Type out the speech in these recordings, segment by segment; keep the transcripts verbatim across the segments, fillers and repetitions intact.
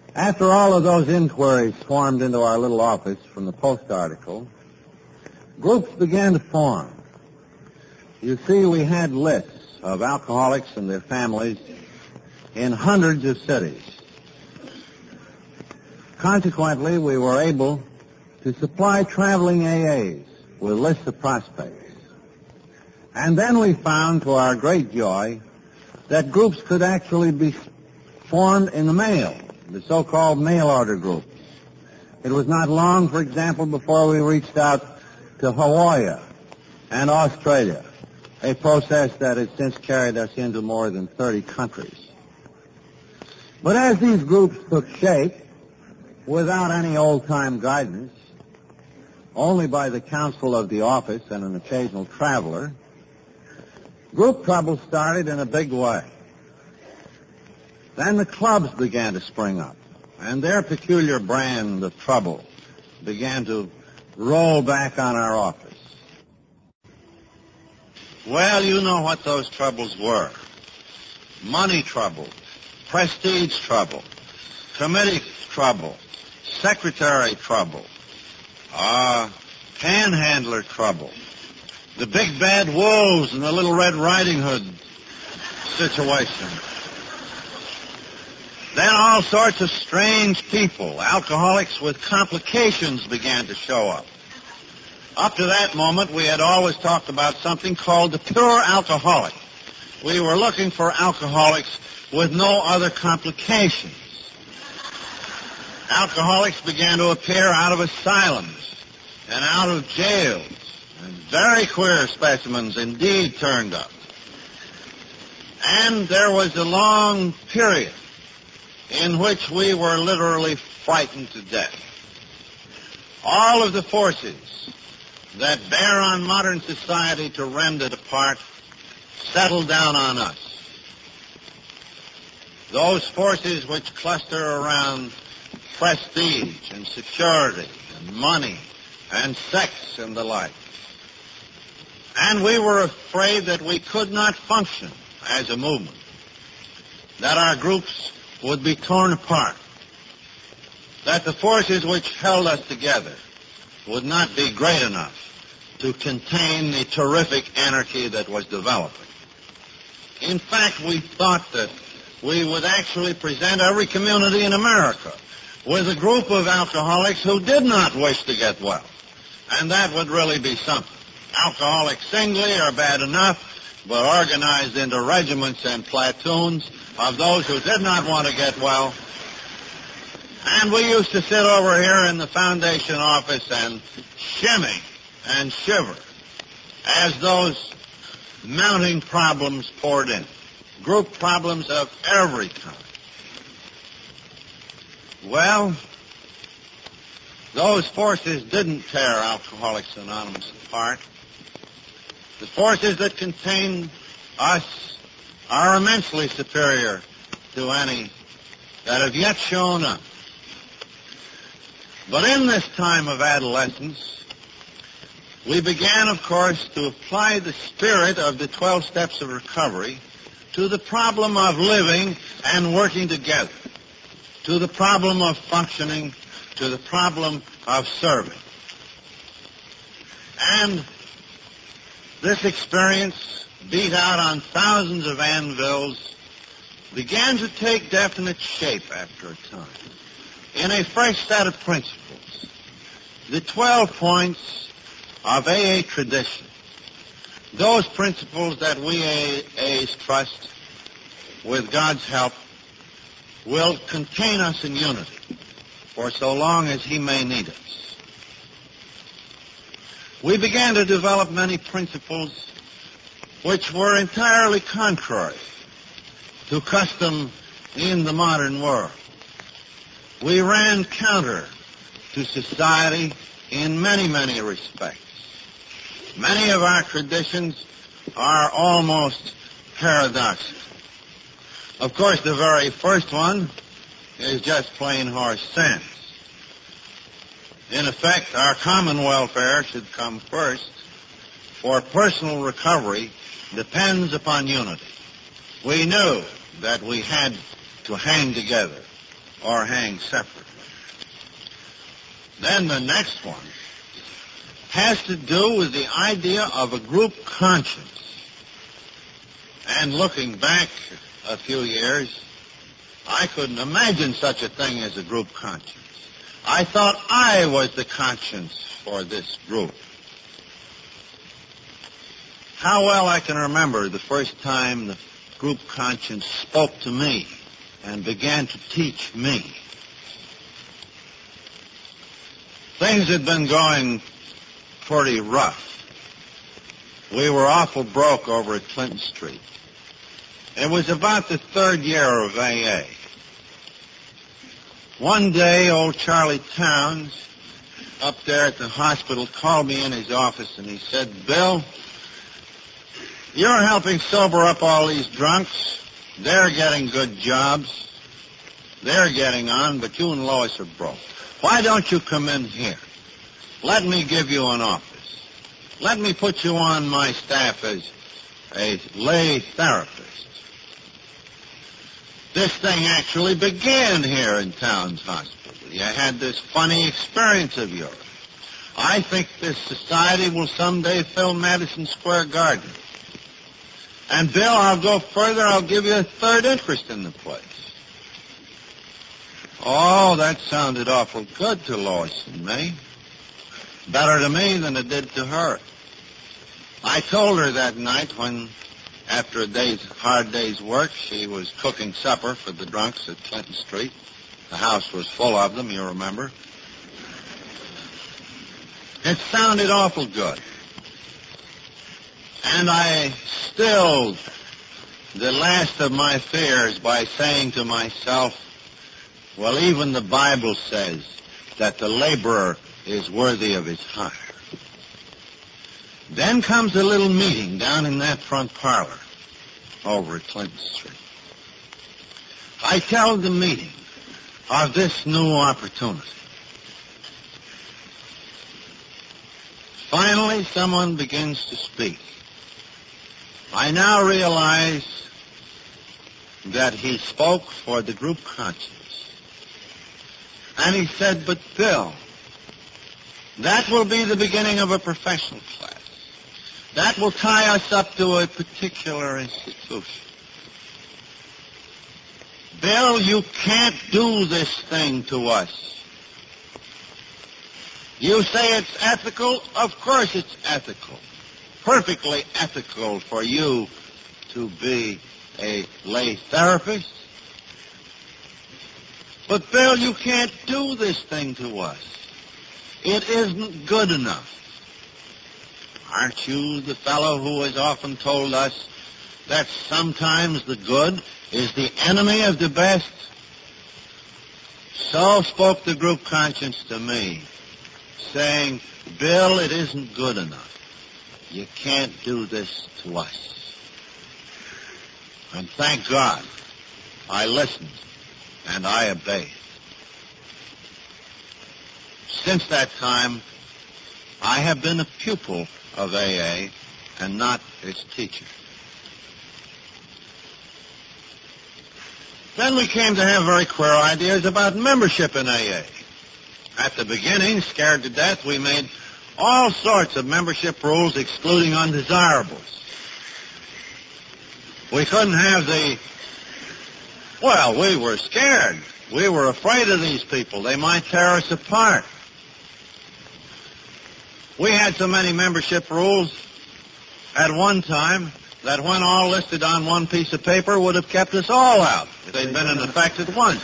After all of those inquiries swarmed into our little office from the Post article, groups began to form. You see, we had lists of alcoholics and their families in hundreds of cities. Consequently, we were able to supply traveling A As with lists of prospects. And then we found, to our great joy, that groups could actually be formed in the mail, the so-called mail order groups. It was not long, for example, before we reached out to Hawaii and Australia, a process that has since carried us into more than thirty countries. But as these groups took shape, without any old-time guidance, only by the counsel of the office and an occasional traveler, group trouble started in a big way. Then the clubs began to spring up, and their peculiar brand of trouble began to roll back on our office. Well, you know what those troubles were. Money trouble, prestige trouble, committee trouble, secretary trouble, uh, panhandler trouble, the big bad wolves and the little Red Riding Hood situation. Then all sorts of strange people, alcoholics with complications, began to show up. Up to that moment, we had always talked about something called the pure alcoholic. We were looking for alcoholics with no other complications. Alcoholics began to appear out of asylums and out of jails, and very queer specimens indeed turned up. And there was a long period in which we were literally frightened to death. All of the forces that bear on modern society to rend it apart settled down on us. Those forces which cluster around prestige and security and money and sex and the like. And we were afraid that we could not function as a movement, that our groups would be torn apart, that the forces which held us together would not be great enough to contain the terrific anarchy that was developing. In fact, we thought that we would actually present every community in America with a group of alcoholics who did not wish to get well. And that would really be something. Alcoholics singly are bad enough, but organized into regiments and platoons of those who did not want to get well. And we used to sit over here in the foundation office and shimmy and shiver as those mounting problems poured in. Group problems of every kind. Well, those forces didn't tear Alcoholics Anonymous apart. The forces that contain us are immensely superior to any that have yet shown up. But in this time of adolescence, we began, of course, to apply the spirit of the twelve steps of recovery to the problem of living and working together, to the problem of functioning, to the problem of serving. And this experience, beat out on thousands of anvils, began to take definite shape after a time in a fresh set of principles. The twelve points of A A tradition, those principles that we A As trust, with God's help, will contain us in unity for so long as He may need us. We began to develop many principles which were entirely contrary to custom in the modern world. We ran counter to society in many, many respects. Many of our traditions are almost paradoxical. Of course, the very first one is just plain horse sense. In effect, our common welfare should come first, for personal recovery depends upon unity. We knew that we had to hang together. or hang separately. Then the next one has to do with the idea of a group conscience. And looking back a few years, I couldn't imagine such a thing as a group conscience. I thought I was the conscience for this group. How well I can remember the first time the group conscience spoke to me and began to teach me. Things had been going pretty rough. We were awful broke over at Clinton Street. It was about the third year of A A. One day, old Charlie Towns, up there at the hospital, called me in his office and he said, "Bill, you're helping sober up all these drunks. They're getting good jobs. They're getting on, but you and Lois are broke. Why don't you come in here? Let me give you an office. Let me put you on my staff as a lay therapist." This thing actually began here in Towns Hospital. You had this funny experience of yours. I think this society will someday fill Madison Square Garden. And, Bill, I'll go further. I'll give you a third interest in the place. Oh, that sounded awful good to Lois and me. Better to me than it did to her. I told her that night when, after a day's hard day's work, she was cooking supper for the drunks at Clinton Street. The house was full of them, you remember. It sounded awful good. And I stilled the last of my fears by saying to myself, well, even the Bible says that the laborer is worthy of his hire. Then comes a little meeting down in that front parlor over at Clinton Street. I tell the meeting of this new opportunity. Finally, someone begins to speak. I now realize that he spoke for the group conscience. And he said, "But Bill, that will be the beginning of a professional class. That will tie us up to a particular institution. Bill, you can't do this thing to us. You say it's ethical? Of course it's ethical. Perfectly ethical for you to be a lay therapist. But, Bill, you can't do this thing to us. It isn't good enough. Aren't you the fellow who has often told us that sometimes the good is the enemy of the best?" So spoke the group conscience to me, saying, "Bill, it isn't good enough. You can't do this to us." And thank God, I listened and I obeyed. Since that time, I have been a pupil of A A and not its teacher. Then we came to have very queer ideas about membership in A A. At the beginning, scared to death, we made all sorts of membership rules excluding undesirables. We couldn't have the... Well, we were scared. We were afraid of these people. They might tear us apart. We had so many membership rules at one time that when all listed on one piece of paper would have kept us all out if they'd been in effect at once.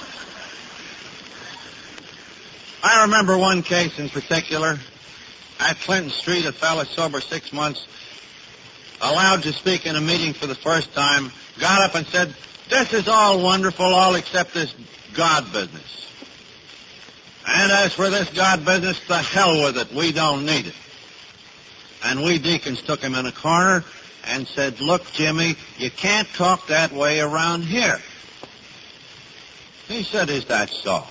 I remember one case in particular. At Clinton Street, a fellow sober six months, allowed to speak in a meeting for the first time, got up and said, "This is all wonderful, all except this God business. And as for this God business, the hell with it. We don't need it." And we deacons took him in a corner and said, "Look, Jimmy, you can't talk that way around here." He said, "Is that so?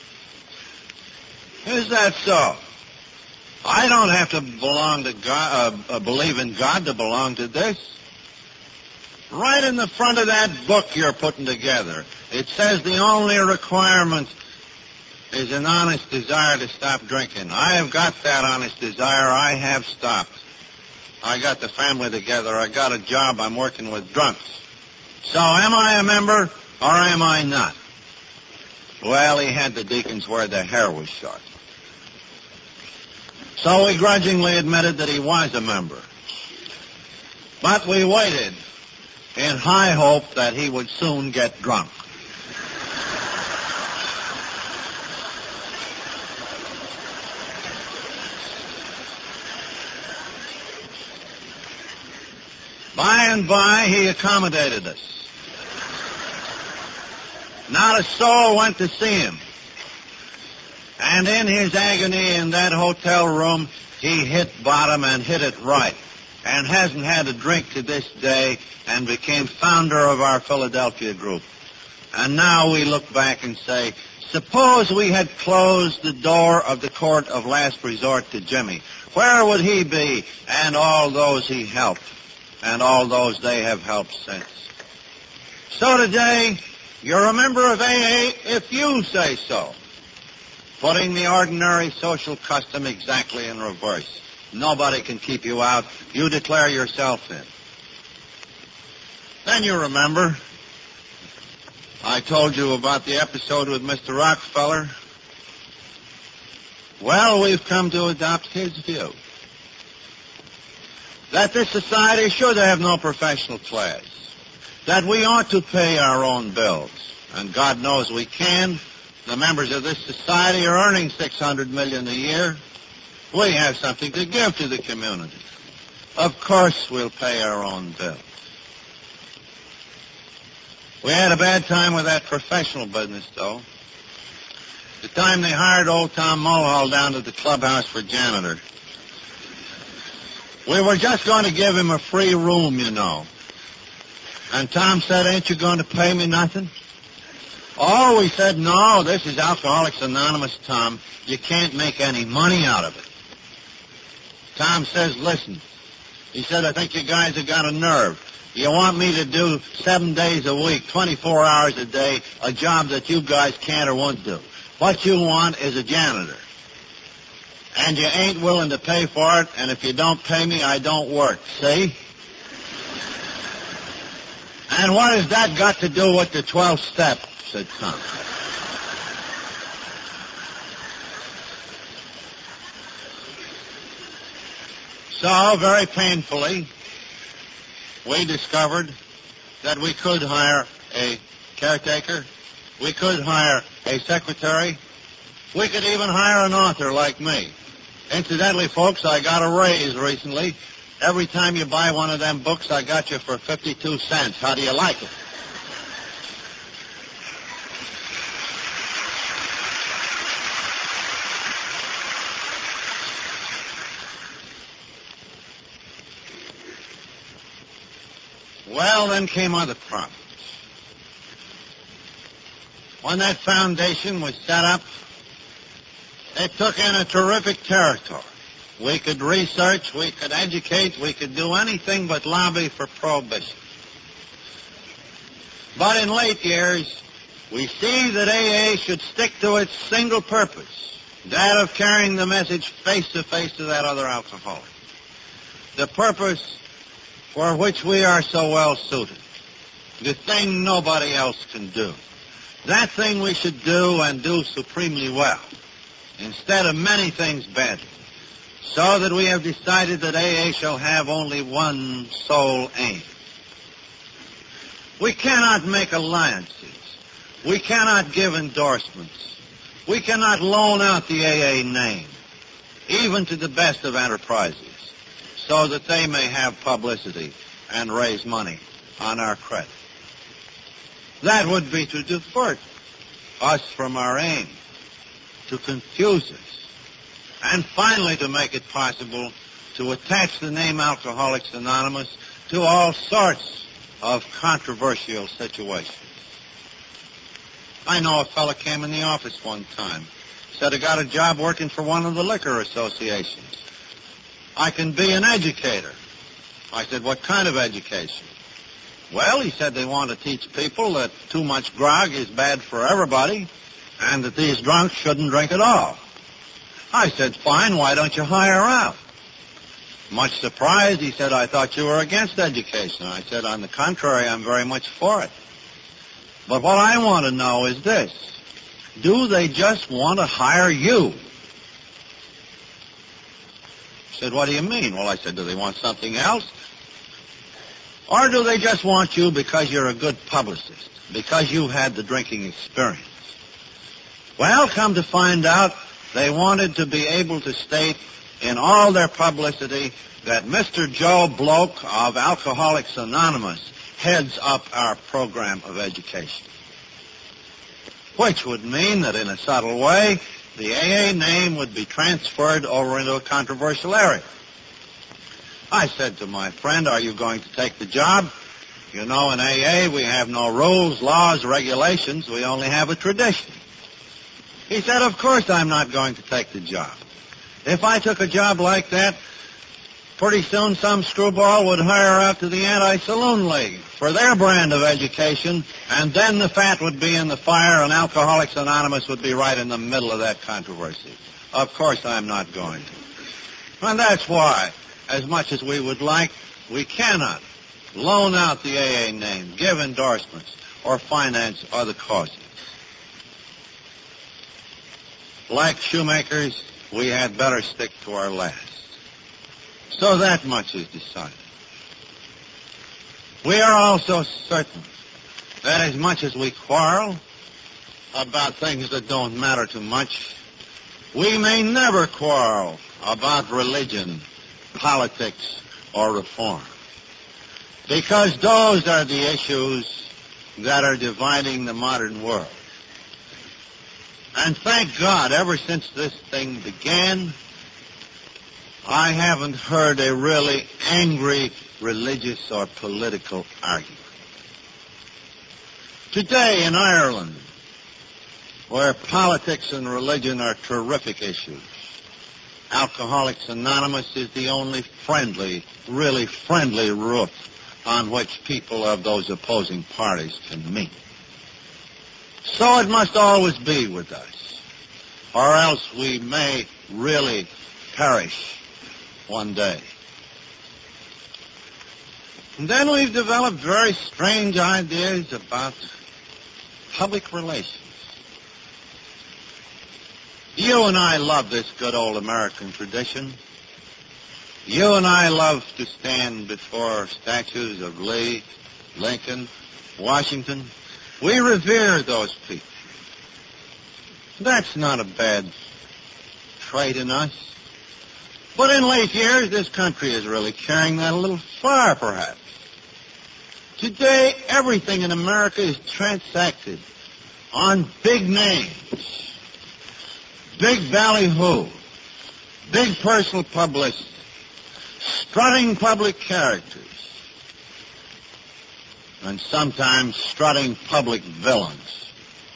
Is that so? I don't have to belong to God, uh, uh, believe in God to belong to this. Right in the front of that book you're putting together, It says the only requirement is an honest desire to stop drinking. I have got that honest desire. I have stopped. I got the family together. I got a job. I'm working with drunks. So am I a member or am I not? Well, he had the deacons where their hair was short. So we grudgingly admitted that he was a member. But we waited in high hope that he would soon get drunk. By and by, he accommodated us. Not a soul went to see him. And in his agony in that hotel room, he hit bottom and hit it right, and hasn't had a drink to this day, and became founder of our Philadelphia group. And now we look back and say, suppose we had closed the door of the court of last resort to Jimmy. Where would he be and all those he helped, and all those they have helped since? So today, you're a member of A A if you say so, putting the ordinary social custom exactly in reverse. Nobody can keep you out. You declare yourself in. Then you remember, I told you about the episode with Mister Rockefeller. Well, we've come to adopt his view, that this society should have no professional class, that we ought to pay our own bills, and God knows we can. The members of this society are earning six hundred million dollars a year. We have something to give to the community. Of course we'll pay our own bills. We had a bad time with that professional business, though. The time they hired old Tom Mulhall down to the clubhouse for janitor. We were just going to give him a free room, you know. And Tom said, ain't you going to pay me nothing? Oh, we said, no, this is Alcoholics Anonymous, Tom. You can't make any money out of it. Tom says, listen. He said, I think you guys have got a nerve. You want me to do seven days a week, twenty-four hours a day, a job that you guys can't or won't do. What you want is a janitor. And you ain't willing to pay for it, and if you don't pay me, I don't work. See? And what has that got to do with the twelfth step? Said Tom. So, very painfully, we discovered that we could hire a caretaker, we could hire a secretary, we could even hire an author like me. Incidentally, folks, I got a raise recently. Every time you buy one of them books, I got you for fifty-two cents. How do you like it? Well, then came other problems. When that foundation was set up, it took in a terrific territory. We could research, we could educate, we could do anything but lobby for prohibition. But in late years, we see that A A should stick to its single purpose, that of carrying the message face to face to that other alcoholic. The purpose for which we are so well suited. The thing nobody else can do. That thing we should do and do supremely well, instead of many things badly. So that we have decided that A A shall have only one sole aim. We cannot make alliances. We cannot give endorsements. We cannot loan out the A A name, even to the best of enterprises, so that they may have publicity and raise money on our credit. That would be to divert us from our aim, to confuse us, and finally to make it possible to attach the name Alcoholics Anonymous to all sorts of controversial situations. I know a fellow came in the office one time, said he got a job working for one of the liquor associations. I can be an educator. I said, what kind of education? Well, he said they want to teach people that too much grog is bad for everybody and that these drunks shouldn't drink at all. I said, fine, why don't you hire out? Much surprised, he said, I thought you were against education. I said, on the contrary, I'm very much for it. But what I want to know is this. Do they just want to hire you? He said, what do you mean? Well, I said, do they want something else? Or do they just want you because you're a good publicist, because you've had the drinking experience? Well, come to find out, they wanted to be able to state in all their publicity that Mister Joe Bloke of Alcoholics Anonymous heads up our program of education. Which would mean that in a subtle way, the A A name would be transferred over into a controversial area. I said to my friend, are you going to take the job? You know, in A A, we have no rules, laws, regulations. We only have a tradition. He said, of course I'm not going to take the job. If I took a job like that, pretty soon some screwball would hire out to the Anti-Saloon League for their brand of education, and then the fat would be in the fire and Alcoholics Anonymous would be right in the middle of that controversy. Of course I'm not going to. And that's why, as much as we would like, we cannot loan out the A A name, give endorsements, or finance other causes. Like shoemakers, we had better stick to our last. So that much is decided. We are also certain that as much as we quarrel about things that don't matter too much, we may never quarrel about religion, politics, or reform. Because those are the issues that are dividing the modern world. And thank God, ever since this thing began, I haven't heard a really angry religious or political argument. Today in Ireland, where politics and religion are terrific issues, Alcoholics Anonymous is the only friendly, really friendly roof on which people of those opposing parties can meet. So it must always be with us, or else we may really perish one day. And then we've developed very strange ideas about public relations. You and I love this good old American tradition. You and I love to stand before statues of Lee, Lincoln, Washington. We revere those people. That's not a bad trait in us. But in late years, this country is really carrying that a little far, perhaps. Today, everything in America is transacted on big names, big ballyhoo, big personal publicity, strutting public characters, and sometimes strutting public villains.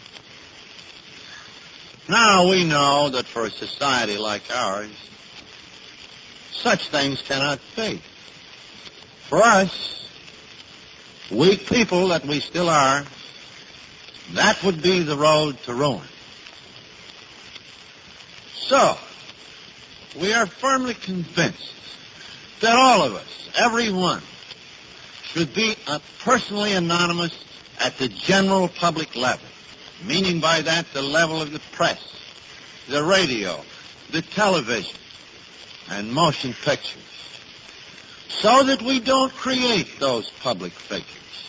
Now we know that for a society like ours, such things cannot be. For us, weak people that we still are, that would be the road to ruin. So, we are firmly convinced that all of us, every one, should be uh, personally anonymous at the general public level, meaning by that the level of the press, the radio, the television, and motion pictures, so that we don't create those public figures,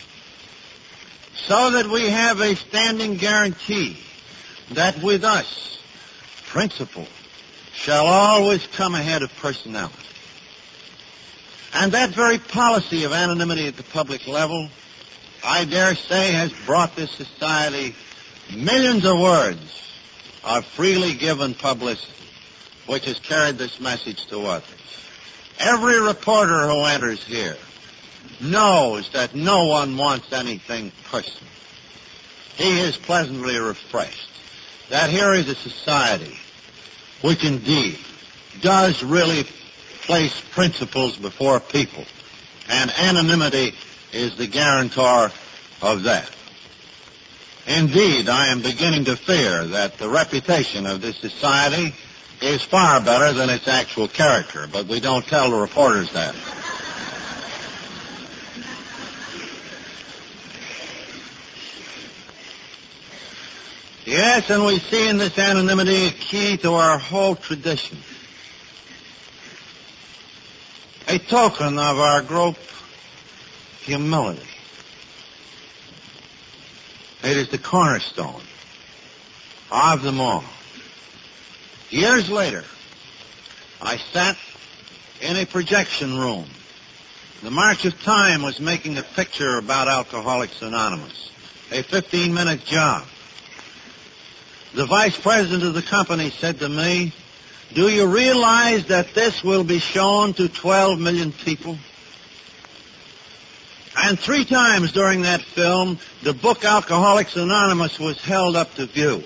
so that we have a standing guarantee that with us, principle shall always come ahead of personality. And that very policy of anonymity at the public level, I dare say, has brought this society millions of words of freely given publicity, which has carried this message to others. Every reporter who enters here knows that no one wants anything personal. He is pleasantly refreshed that here is a society which indeed does really place principles before people and anonymity is the guarantor of that. Indeed, I am beginning to fear that the reputation of this society is far better than its actual character, but we don't tell the reporters that. Yes, and we see in this anonymity a key to our whole tradition. A token of our group humility. It is the cornerstone of them all. Years later, I sat in a projection room. The March of Time was making a picture about Alcoholics Anonymous, a fifteen-minute job. The vice president of the company said to me, "Do you realize that this will be shown to twelve million people?" And three times during that film, the book Alcoholics Anonymous was held up to view.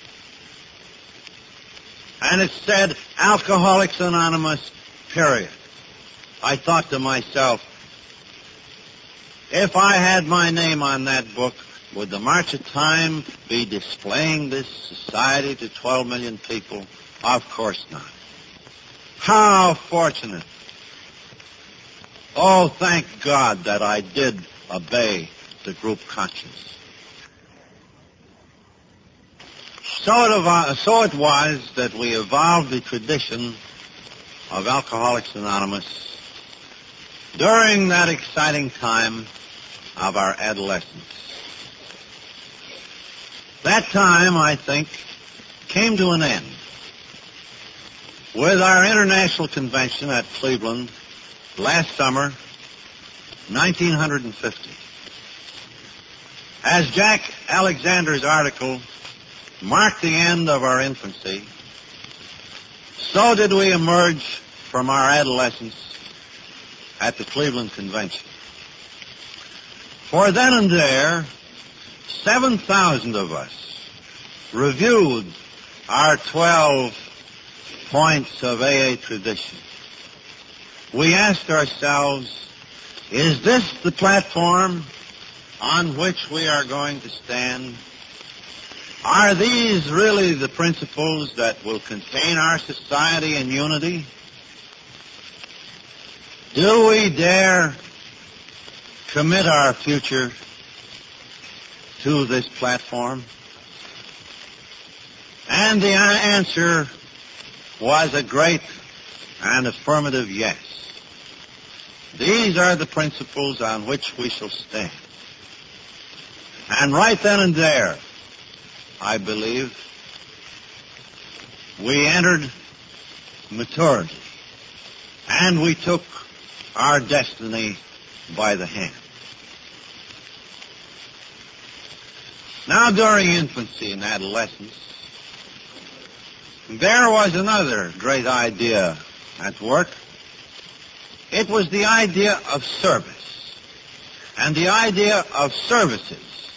And it said, Alcoholics Anonymous, period. I thought to myself, if I had my name on that book, would the March of Time be displaying this society to twelve million people? Of course not. How fortunate. Oh, thank God that I did obey the group conscience. So it, so it was that we evolved the tradition of Alcoholics Anonymous during that exciting time of our adolescence. That time, I think, came to an end with our international convention at Cleveland last summer, nineteen fifty. As Jack Alexander's article marked the end of our infancy, so did we emerge from our adolescence at the Cleveland Convention. For then and there, seven thousand of us reviewed our twelve points of A A tradition. We asked ourselves, is this the platform on which we are going to stand? Are these really the principles that will contain our society in unity? Do we dare commit our future to this platform? And the answer was a great and affirmative yes. These are the principles on which we shall stand. And right then and there, I believe, we entered maturity, and we took our destiny by the hand. Now, during infancy and adolescence, there was another great idea at work. It was the idea of service, and the idea of services.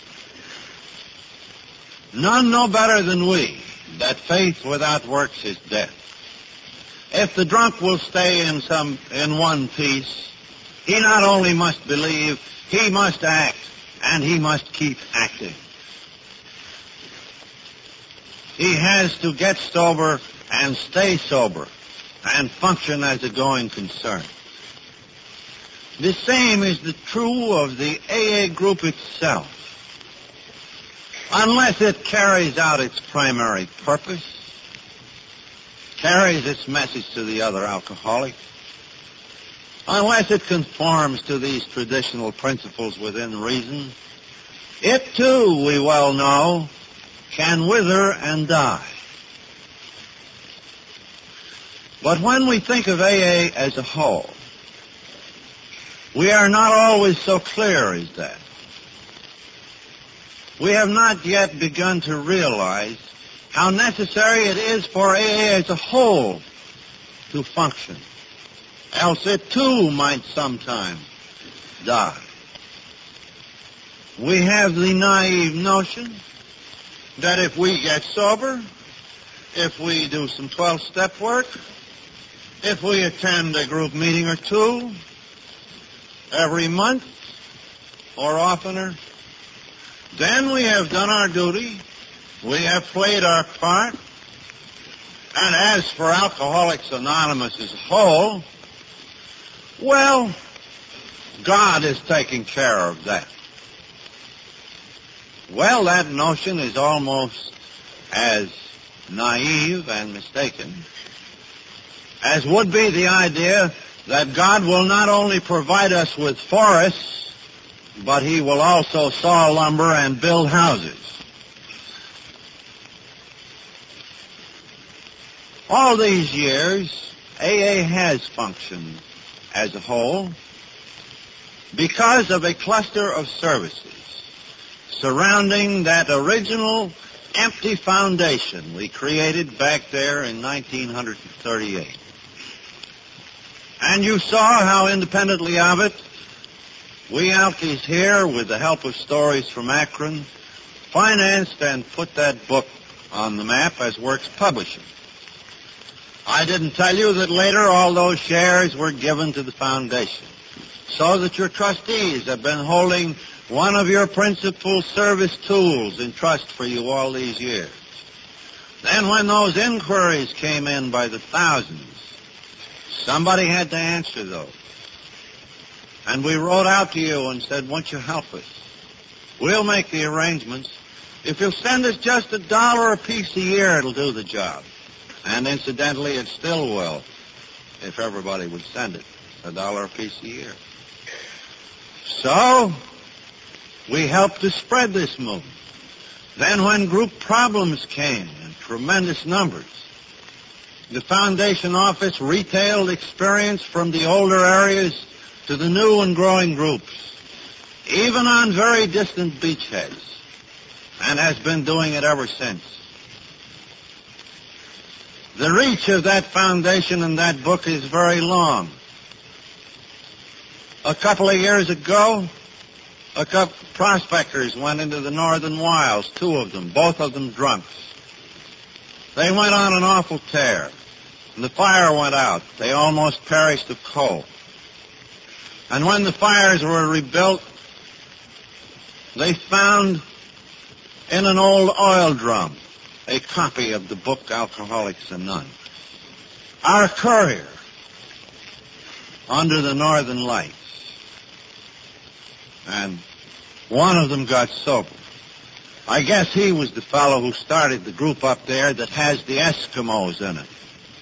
None know better than we that faith without works is death. If the drunk will stay in some in one piece, he not only must believe, he must act, and he must keep acting. He has to get sober and stay sober and function as a going concern. The same is the true of the A A group itself. Unless it carries out its primary purpose, carries its message to the other alcoholics, unless it conforms to these traditional principles within reason, it too, we well know, can wither and die. But when we think of A A as a whole, we are not always so clear as that. We have not yet begun to realize how necessary it is for A A as a whole to function. Else it too might sometime die. We have the naive notion that if we get sober, if we do some twelve-step work, if we attend a group meeting or two every month, or oftener, then we have done our duty, we have played our part, and as for Alcoholics Anonymous as a whole, well, God is taking care of that. Well, that notion is almost as naive and mistaken as would be the idea that God will not only provide us with forests, but he will also saw lumber and build houses. All these years, A A has functioned as a whole because of a cluster of services surrounding that original empty foundation we created back there in nineteen thirty-eight. And you saw how independently of it, we Alkies here, with the help of Stories from Akron, financed and put that book on the map as Works Publishing. I didn't tell you that later all those shares were given to the foundation, so that your trustees have been holding one of your principal service tools in trust for you all these years. Then when those inquiries came in by the thousands, somebody had to answer those. And we wrote out to you and said, won't you help us? We'll make the arrangements. If you'll send us just a dollar apiece a year, it'll do the job. And incidentally, it still will, if everybody would send it, a dollar apiece a year. So, we helped to spread this movement. Then when group problems came in tremendous numbers, the foundation office retailed experience from the older areas to the new and growing groups, even on very distant beachheads, and has been doing it ever since. The reach of that foundation and that book is very long. A couple of years ago, a couple of prospectors went into the northern wilds, two of them, both of them drunks. They went on an awful tear, and the fire went out. They almost perished of cold. And when the fires were rebuilt, they found in an old oil drum a copy of the book Alcoholics Anonymous. Our courier under the northern lights. And one of them got sober. I guess he was the fellow who started the group up there that has the Eskimos in it.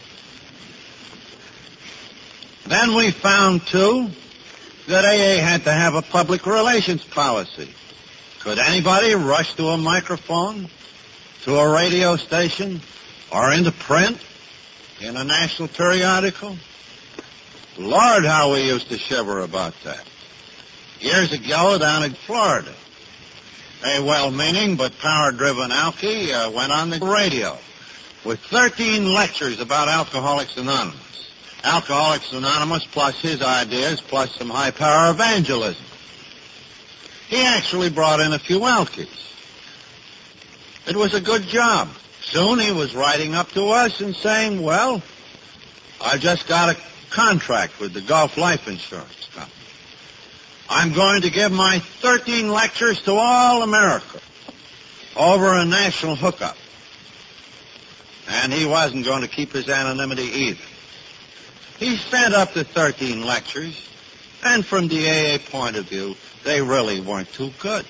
Then we found, too, that A A had to have a public relations policy. Could anybody rush to a microphone, to a radio station, or into print in a national periodical? Lord, how we used to shiver about that. Years ago, down in Florida, a well-meaning but power-driven alkie uh, went on the radio with thirteen lectures about Alcoholics Anonymous. Alcoholics Anonymous plus his ideas plus some high-power evangelism. He actually brought in a few alkies. It was a good job. Soon he was writing up to us and saying, well, I just got a contract with the Gulf Life Insurance Company. I'm going to give my thirteen lectures to all America over a national hookup. And he wasn't going to keep his anonymity either. He sent up the thirteen lectures, and from the A A point of view, they really weren't too good.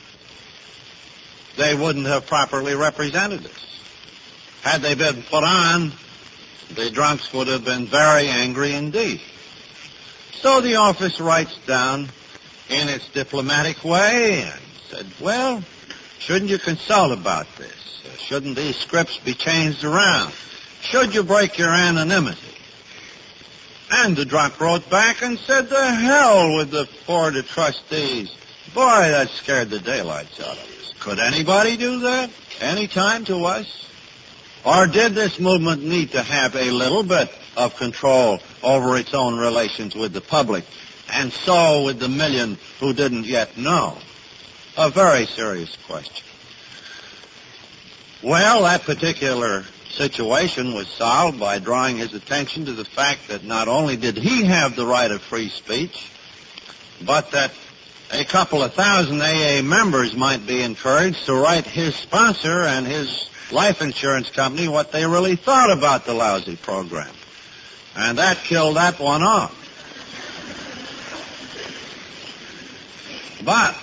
They wouldn't have properly represented us. Had they been put on, the drunks would have been very angry indeed. So the office writes down in its diplomatic way and said, well, shouldn't you consult about this? Shouldn't these scripts be changed around? Should you break your anonymity? And the drunk wrote back and said, the hell with the board of trustees. Boy, that scared the daylights out of us. Could anybody do that any time to us? Or did this movement need to have a little bit of control over its own relations with the public, and so with the million who didn't yet know? A very serious question. Well, that particular situation was solved by drawing his attention to the fact that not only did he have the right of free speech, but that a couple of thousand A A members might be encouraged to write his sponsor and his life insurance company what they really thought about the lousy program. And that killed that one off. But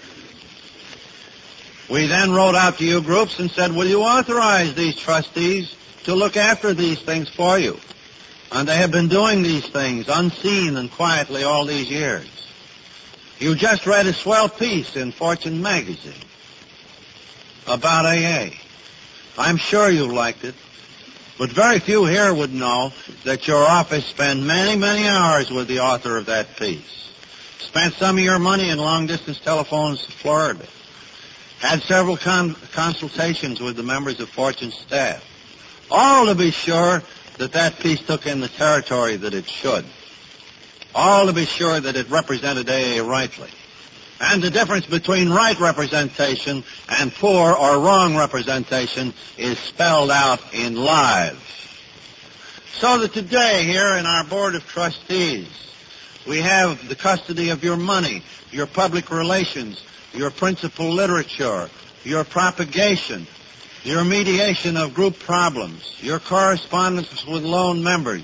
we then wrote out to you groups and said, will you authorize these trustees to look after these things for you? And they have been doing these things unseen and quietly all these years. You just read a swell piece in Fortune magazine about A A. I'm sure you liked it, but very few here would know that your office spent many, many hours with the author of that piece. Spent some of your money in long-distance telephones to Florida. Had several con- consultations with the members of Fortune's staff. All to be sure that that piece took in the territory that it should. All to be sure that it represented A A rightly. And the difference between right representation and poor or wrong representation is spelled out in live. So that today here in our Board of Trustees, we have the custody of your money, your public relations, your principal literature, your propagation, your mediation of group problems, your correspondence with loan members,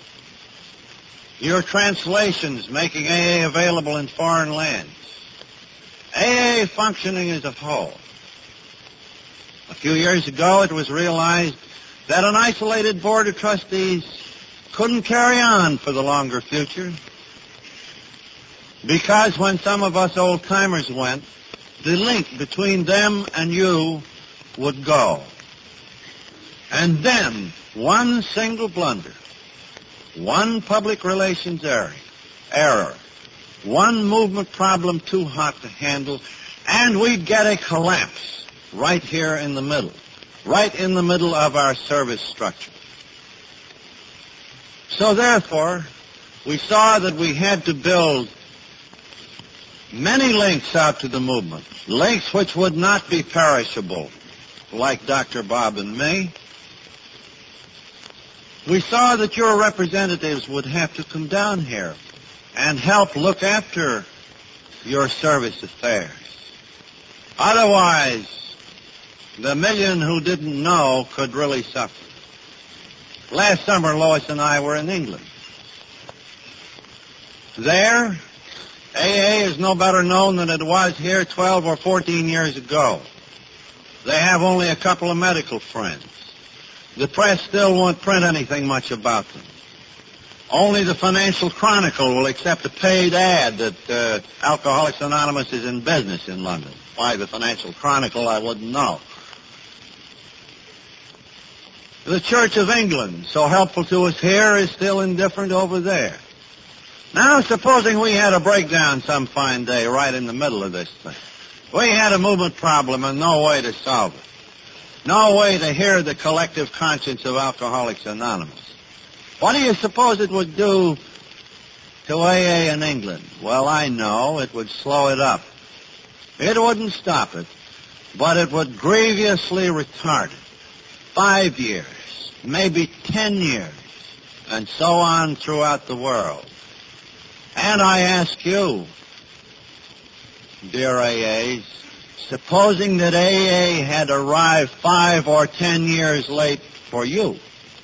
your translations making A A available in foreign lands. A A functioning as a whole. A few years ago, it was realized that an isolated board of trustees couldn't carry on for the longer future because when some of us old-timers went, the link between them and you would go. And then, one single blunder, one public relations error, error, one movement problem too hot to handle, and we'd get a collapse right here in the middle, right in the middle of our service structure. So therefore, we saw that we had to build many links out to the movement, links which would not be perishable, like Doctor Bob and me. We saw that your representatives would have to come down here and help look after your service affairs. Otherwise, the million who didn't know could really suffer. Last summer, Lois and I were in England. There, A A is no better known than it was here twelve or fourteen years ago. They have only a couple of medical friends. The press still won't print anything much about them. Only the Financial Chronicle will accept a paid ad that uh, Alcoholics Anonymous is in business in London. Why the Financial Chronicle, I wouldn't know. The Church of England, so helpful to us here, is still indifferent over there. Now, supposing we had a breakdown some fine day right in the middle of this thing. We had a movement problem and no way to solve it. No way to hear the collective conscience of Alcoholics Anonymous. What do you suppose it would do to A A in England? Well, I know it would slow it up. It wouldn't stop it, but it would grievously retard it. Five years, maybe ten years, and so on throughout the world. And I ask you, dear A As, supposing that A A had arrived five or ten years late for you,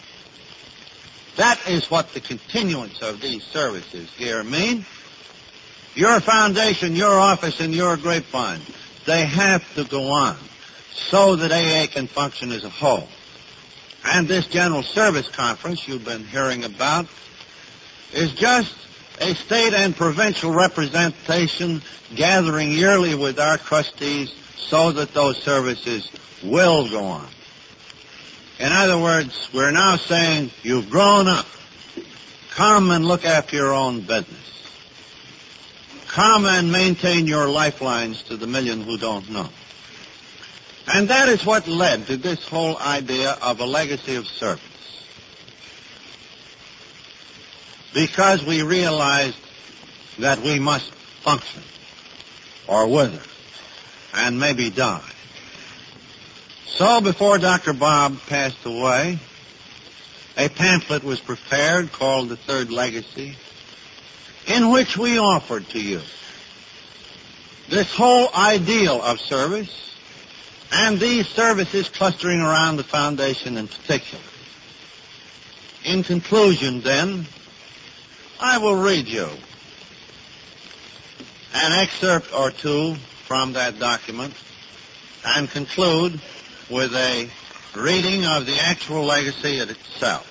that is what the continuance of these services here mean. Your foundation, your office, and your grapevine, they have to go on so that A A can function as a whole. And this General Service Conference you've been hearing about is just a state and provincial representation gathering yearly with our trustees so that those services will go on. In other words, we're now saying, you've grown up. Come and look after your own business. Come and maintain your lifelines to the million who don't know. And that is what led to this whole idea of a legacy of service. Because we realized that we must function or wither and maybe die. So before Doctor Bob passed away, a pamphlet was prepared called The Third Legacy, in which we offered to you this whole ideal of service, and these services clustering around the foundation in particular. In conclusion, then, I will read you an excerpt or two from that document and conclude with a reading of the actual legacy itself.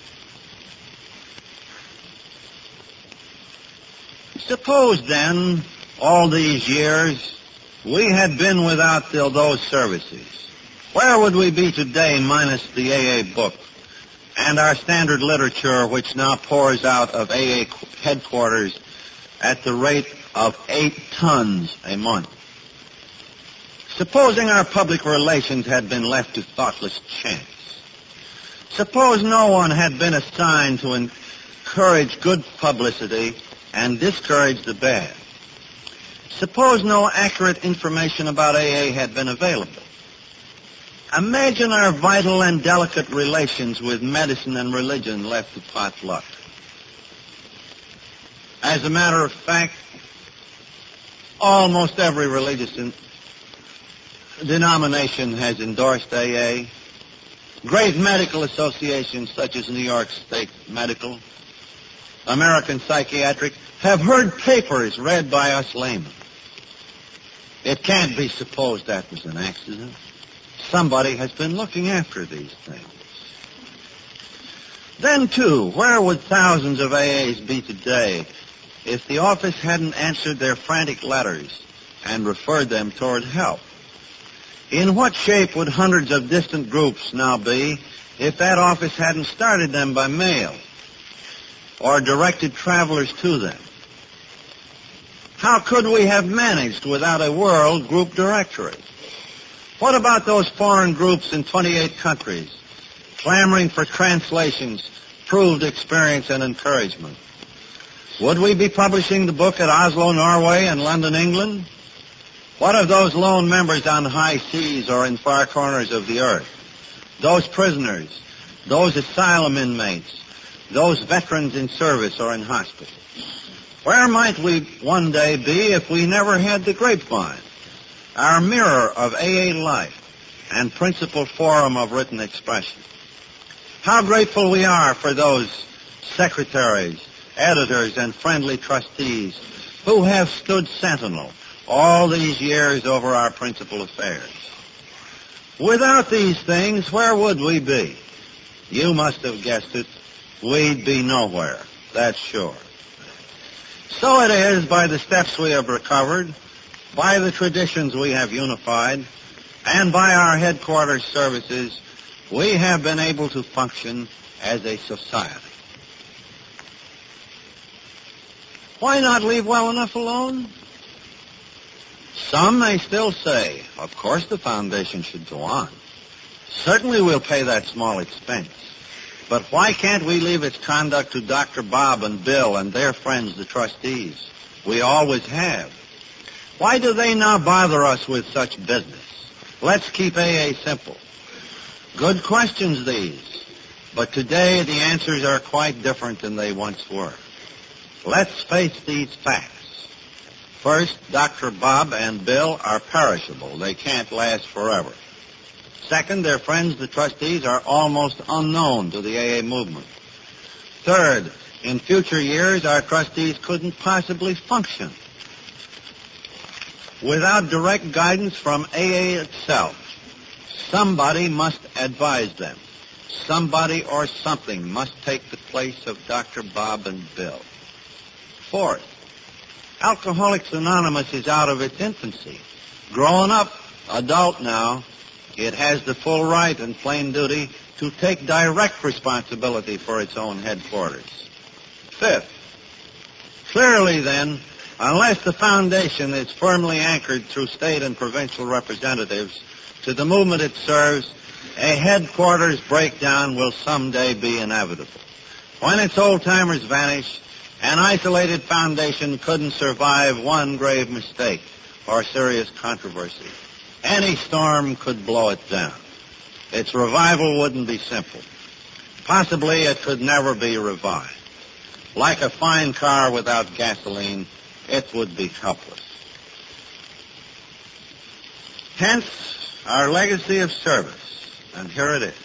Suppose, then, all these years we had been without those services. Where would we be today minus the A A book and our standard literature, which now pours out of A A headquarters at the rate of eight tons a month? Supposing our public relations had been left to thoughtless chance. Suppose no one had been assigned to encourage good publicity and discourage the bad. Suppose no accurate information about A A had been available. Imagine our vital and delicate relations with medicine and religion left to potluck. As a matter of fact, almost every religious in- denomination has endorsed A A. Great medical associations such as New York State Medical, American Psychiatric, have heard papers read by us laymen. It can't be supposed that was an accident. Somebody has been looking after these things. Then, too, where would thousands of A As be today if the office hadn't answered their frantic letters and referred them toward help? In what shape would hundreds of distant groups now be if that office hadn't started them by mail or directed travelers to them? How could we have managed without a world group directory? What about those foreign groups in twenty-eight countries clamoring for translations, proved experience, and encouragement? Would we be publishing the book at Oslo, Norway, and London, England? What of those lone members on high seas or in far corners of the earth? Those prisoners, those asylum inmates, those veterans in service or in hospital? Where might we one day be if we never had the grapevine, our mirror of A A life and principal forum of written expression? How grateful we are for those secretaries, editors, and friendly trustees who have stood sentinel all these years over our principal affairs. Without these things, where would we be? You must have guessed it. We'd be nowhere, that's sure. So it is, by the steps we have recovered, by the traditions we have unified, and by our headquarters services, we have been able to function as a society. Why not leave well enough alone? Some may still say, of course the foundation should go on. Certainly we'll pay that small expense. But why can't we leave its conduct to Doctor Bob and Bill and their friends, the trustees? We always have. Why do they now bother us with such business? Let's keep A A simple. Good questions, these. But today the answers are quite different than they once were. Let's face these facts. First, Doctor Bob and Bill are perishable. They can't last forever. Second, their friends, the trustees, are almost unknown to the A A movement. Third, in future years, our trustees couldn't possibly function without direct guidance from A A itself. Somebody must advise them. Somebody or something must take the place of Doctor Bob and Bill. Fourth, Alcoholics Anonymous is out of its infancy. Grown up, adult now, it has the full right and plain duty to take direct responsibility for its own headquarters. Fifth, clearly then, unless the foundation is firmly anchored through state and provincial representatives to the movement it serves, a headquarters breakdown will someday be inevitable. When its old-timers vanish, an isolated foundation couldn't survive one grave mistake or serious controversy. Any storm could blow it down. Its revival wouldn't be simple. Possibly it could never be revived. Like a fine car without gasoline, it would be helpless. Hence, our legacy of service. And here it is.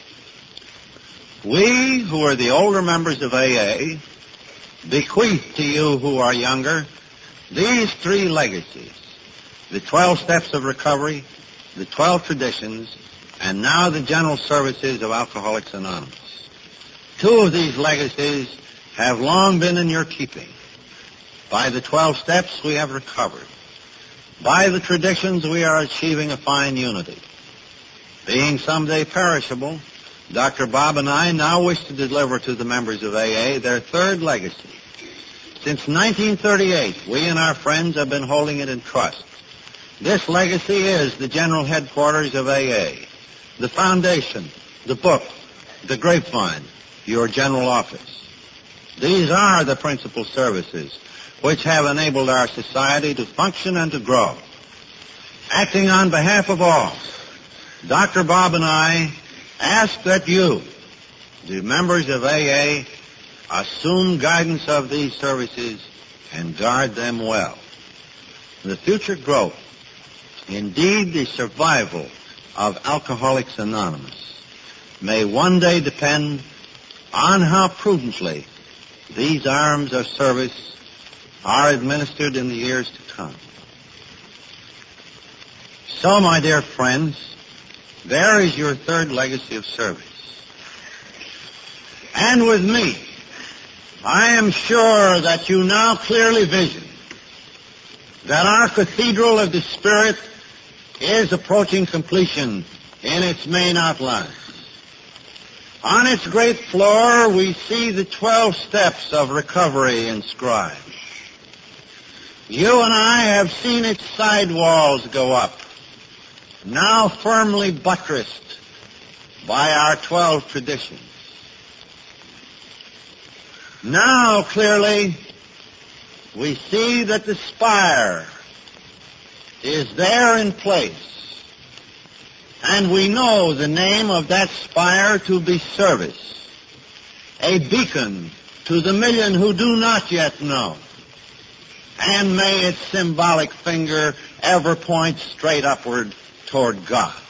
We, who are the older members of A A, bequeath to you who are younger these three legacies: the twelve steps of recovery, the twelve traditions, and now the general services of Alcoholics Anonymous. Two of these legacies have long been in your keeping. By the twelve steps, we have recovered. By the traditions, we are achieving a fine unity. Being someday perishable, Doctor Bob and I now wish to deliver to the members of A A their third legacy. Since nineteen thirty-eight, we and our friends have been holding it in trust. This legacy is the general headquarters of A A, the foundation, the book, the grapevine, your general office. These are the principal services which have enabled our society to function and to grow. Acting on behalf of all, Doctor Bob and I ask that you, the members of A A, assume guidance of these services and guard them well. The future growth, indeed the survival of Alcoholics Anonymous, may one day depend on how prudently these arms of service are administered in the years to come. So, my dear friends, there is your third legacy of service. And with me, I am sure that you now clearly vision that our Cathedral of the Spirit is approaching completion in its main outlines. On its great floor, we see the twelve steps of recovery inscribed. You and I have seen its side walls go up, now firmly buttressed by our twelve traditions. Now, clearly, we see that the spire is there in place, and we know the name of that spire to be service, a beacon to the million who do not yet know. And may its symbolic finger ever point straight upward toward God.